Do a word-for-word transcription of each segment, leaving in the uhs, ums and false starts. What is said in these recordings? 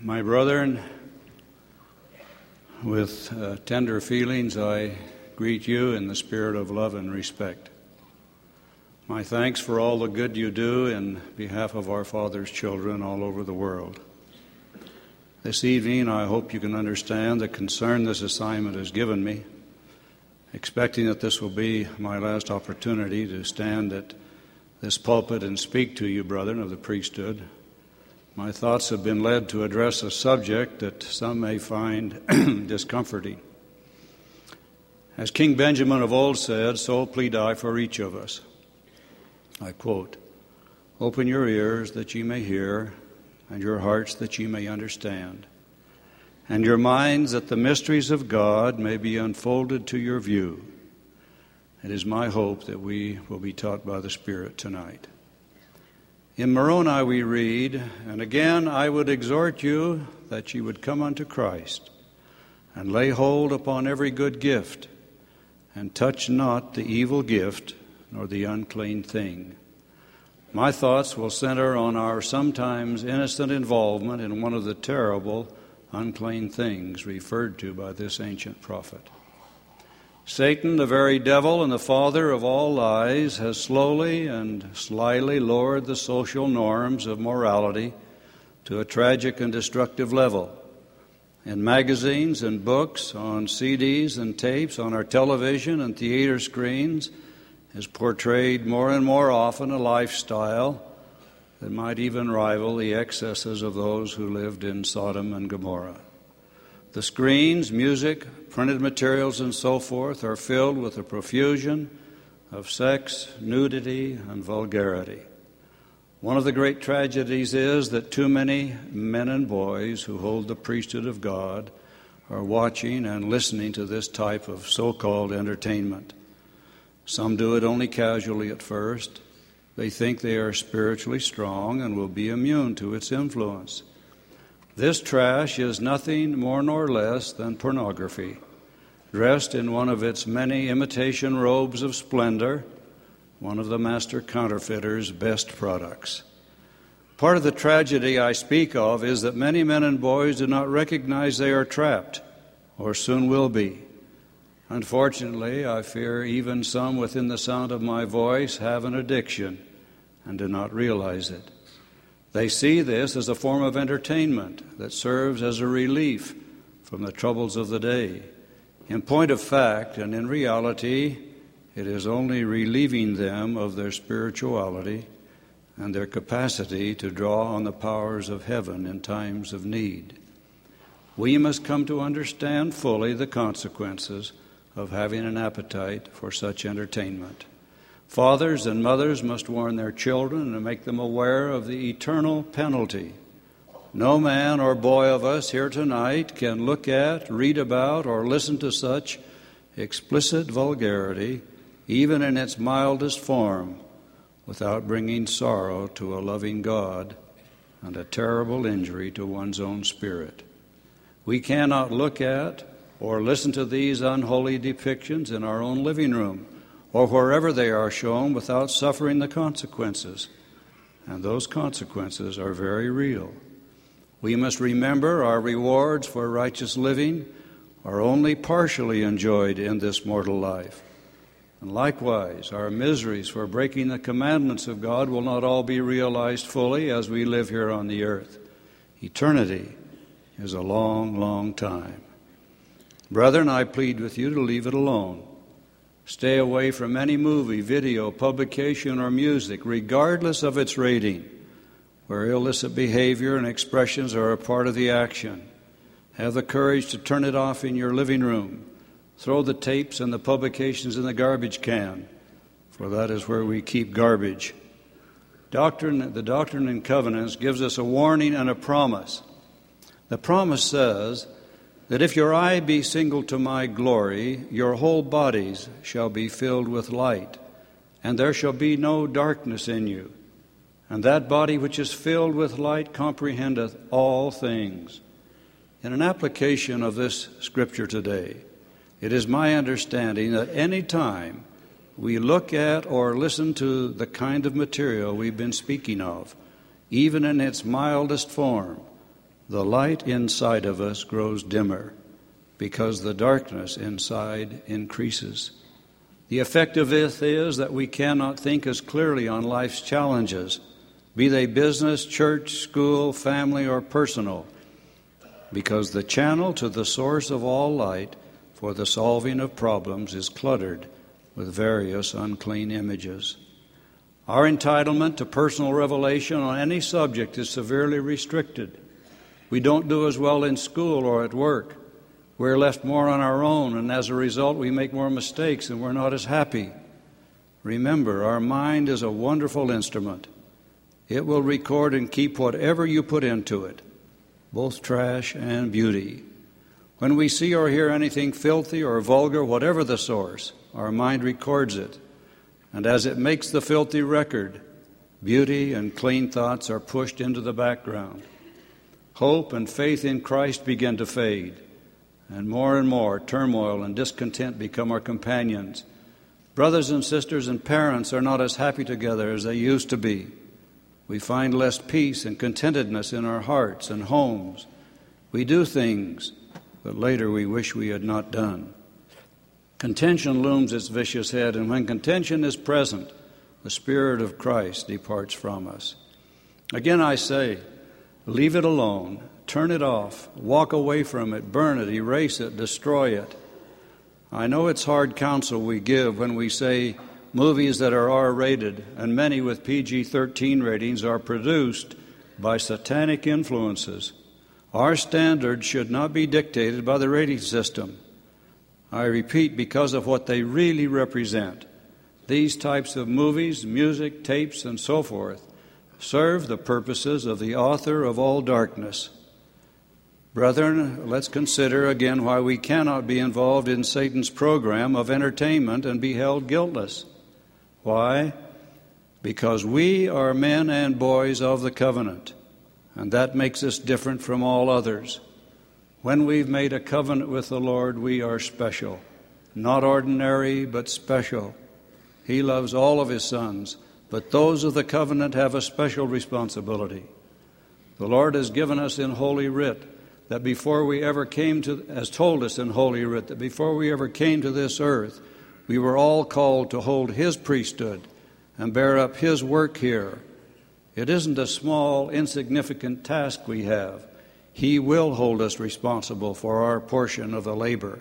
My brethren, with uh, tender feelings, I greet you in the spirit of love and respect. My thanks for all the good you do in behalf of our Father's children all over the world. This evening, I hope you can understand the concern this assignment has given me, expecting that this will be my last opportunity to stand at this pulpit and speak to you, brethren, of the priesthood. My thoughts have been led to address a subject that some may find discomforting. As King Benjamin of old said, so plead I for each of us. I quote, "Open your ears that ye may hear, and your hearts that ye may understand, and your minds that the mysteries of God may be unfolded to your view." It is my hope that we will be taught by the Spirit tonight. In Moroni we read, "And again I would exhort you that ye would come unto Christ, and lay hold upon every good gift, and touch not the evil gift, nor the unclean thing." My thoughts will center on our sometimes innocent involvement in one of the terrible unclean things referred to by this ancient prophet. Satan, the very devil and the father of all lies, has slowly and slyly lowered the social norms of morality to a tragic and destructive level. In magazines and books, on C Ds and tapes, on our television and theater screens, is portrayed more and more often a lifestyle that might even rival the excesses of those who lived in Sodom and Gomorrah. The screens, music, printed materials, and so forth are filled with a profusion of sex, nudity, and vulgarity. One of the great tragedies is that too many men and boys who hold the priesthood of God are watching and listening to this type of so-called entertainment. Some do it only casually at first. They think they are spiritually strong and will be immune to its influence. This trash is nothing more nor less than pornography, dressed in one of its many imitation robes of splendor, one of the master counterfeiter's best products. Part of the tragedy I speak of is that many men and boys do not recognize they are trapped, or soon will be. Unfortunately, I fear even some within the sound of my voice have an addiction and do not realize it. They see this as a form of entertainment that serves as a relief from the troubles of the day. In point of fact, and in reality, it is only relieving them of their spirituality and their capacity to draw on the powers of heaven in times of need. We must come to understand fully the consequences of having an appetite for such entertainment. Fathers and mothers must warn their children and make them aware of the eternal penalty. No man or boy of us here tonight can look at, read about, or listen to such explicit vulgarity, even in its mildest form, without bringing sorrow to a loving God and a terrible injury to one's own spirit. We cannot look at or listen to these unholy depictions in our own living room or wherever they are shown without suffering the consequences. And those consequences are very real. We must remember our rewards for righteous living are only partially enjoyed in this mortal life. And likewise, our miseries for breaking the commandments of God will not all be realized fully as we live here on the earth. Eternity is a long, long time. Brethren, I plead with you to leave it alone. Stay away from any movie, video, publication, or music, regardless of its rating, where illicit behavior and expressions are a part of the action. Have the courage to turn it off in your living room. Throw the tapes and the publications in the garbage can, for that is where we keep garbage. Doctrine, the Doctrine and Covenants gives us a warning and a promise. The promise says that if your eye be single to my glory, your whole bodies shall be filled with light, and there shall be no darkness in you. And that body which is filled with light comprehendeth all things. In an application of this scripture today, it is my understanding that any time we look at or listen to the kind of material we've been speaking of, even in its mildest form, the light inside of us grows dimmer because the darkness inside increases. The effect of this is that we cannot think as clearly on life's challenges, be they business, church, school, family, or personal, because the channel to the source of all light for the solving of problems is cluttered with various unclean images. Our entitlement to personal revelation on any subject is severely restricted. We don't do as well in school or at work. We're left more on our own, and as a result, we make more mistakes and we're not as happy. Remember, our mind is a wonderful instrument. It will record and keep whatever you put into it, both trash and beauty. When we see or hear anything filthy or vulgar, whatever the source, our mind records it. And as it makes the filthy record, beauty and clean thoughts are pushed into the background. Hope and faith in Christ begin to fade, and more and more turmoil and discontent become our companions. Brothers and sisters and parents are not as happy together as they used to be. We find less peace and contentedness in our hearts and homes. We do things, but later we wish we had not done. Contention looms its vicious head, and when contention is present, the Spirit of Christ departs from us. Again I say, leave it alone, turn it off, walk away from it, burn it, erase it, destroy it. I know it's hard counsel we give when we say movies that are R-rated and many with P G thirteen ratings are produced by satanic influences. Our standards should not be dictated by the rating system. I repeat, because of what they really represent. These types of movies, music, tapes, and so forth serve the purposes of the author of all darkness. Brethren, let's consider again why we cannot be involved in Satan's program of entertainment and be held guiltless. Why? Because we are men and boys of the covenant, and that makes us different from all others. When we've made a covenant with the Lord, we are special. Not ordinary, but special. He loves all of His sons, but those of the covenant have a special responsibility. The Lord has given us in Holy Writ that before we ever came to, has told us in Holy Writ, that before we ever came to this earth, we were all called to hold His priesthood and bear up His work here. It isn't a small, insignificant task we have. He will hold us responsible for our portion of the labor.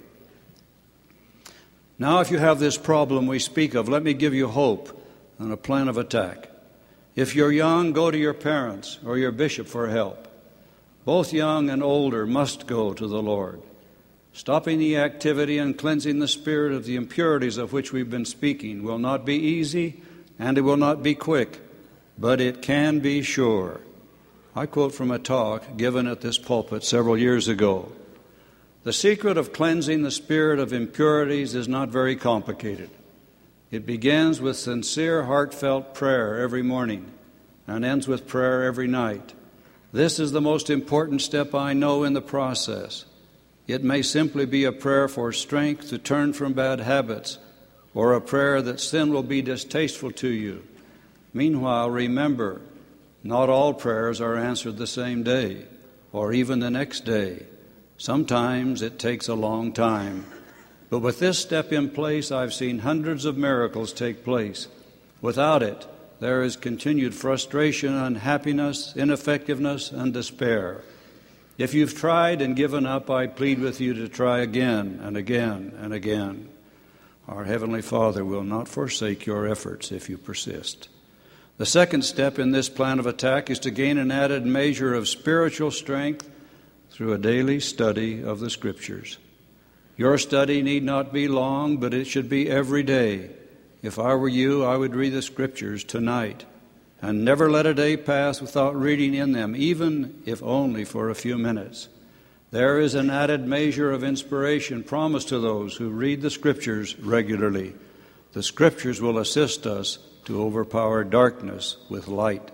Now, if you have this problem we speak of, let me give you hope and a plan of attack. If you're young, go to your parents or your bishop for help. Both young and older must go to the Lord. Stopping the activity and cleansing the spirit of the impurities of which we've been speaking will not be easy, and it will not be quick, but it can be sure. I quote from a talk given at this pulpit several years ago. The secret of cleansing the spirit of impurities is not very complicated. It begins with sincere, heartfelt prayer every morning and ends with prayer every night. This is the most important step I know in the process. It may simply be a prayer for strength to turn from bad habits, or a prayer that sin will be distasteful to you. Meanwhile, remember, not all prayers are answered the same day, or even the next day. Sometimes it takes a long time. But with this step in place, I've seen hundreds of miracles take place. Without it, there is continued frustration, unhappiness, ineffectiveness, and despair. If you've tried and given up, I plead with you to try again and again and again. Our Heavenly Father will not forsake your efforts if you persist. The second step in this plan of attack is to gain an added measure of spiritual strength through a daily study of the Scriptures. Your study need not be long, but it should be every day. If I were you, I would read the Scriptures tonight, and never let a day pass without reading in them, even if only for a few minutes. There is an added measure of inspiration promised to those who read the Scriptures regularly. The Scriptures will assist us to overpower darkness with light.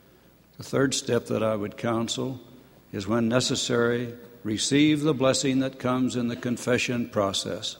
The third step that I would counsel is, when necessary, receive the blessing that comes in the confession process.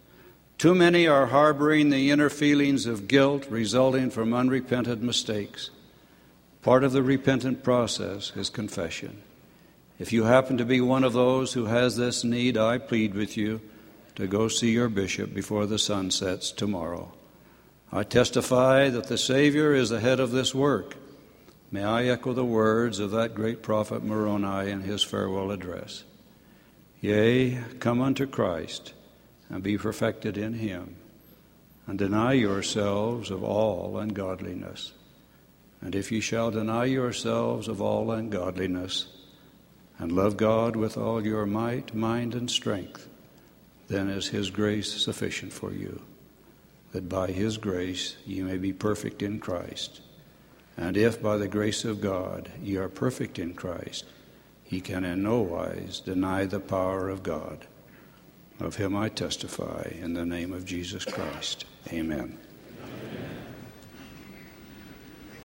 Too many are harboring the inner feelings of guilt resulting from unrepented mistakes. Part of the repentant process is confession. If you happen to be one of those who has this need, I plead with you to go see your bishop before the sun sets tomorrow. I testify that the Savior is the head of this work. May I echo the words of that great prophet Moroni in his farewell address. Yea, come unto Christ, and be perfected in him, and deny yourselves of all ungodliness. And if ye shall deny yourselves of all ungodliness, and love God with all your might, mind, and strength, then is his grace sufficient for you, that by his grace ye may be perfect in Christ. And if by the grace of God ye are perfect in Christ, he can in no wise deny the power of God. Of him I testify in the name of Jesus Christ. Amen.